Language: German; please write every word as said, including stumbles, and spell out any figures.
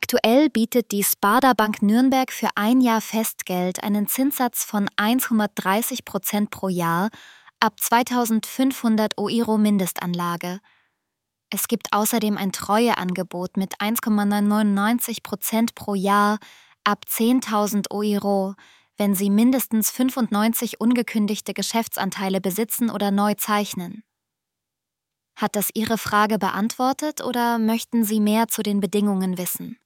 Aktuell bietet die Sparda Bank Nürnberg für ein Jahr Festgeld einen Zinssatz von eins Komma dreißig Prozent pro Jahr ab zweitausendfünfhundert Euro Mindestanlage. Es gibt außerdem ein Treueangebot mit eins Komma neunundneunzig Prozent pro Jahr ab zehntausend Euro, wenn Sie mindestens fünfundneunzig ungekündigte Geschäftsanteile besitzen oder neu zeichnen. Hat das Ihre Frage beantwortet oder möchten Sie mehr zu den Bedingungen wissen?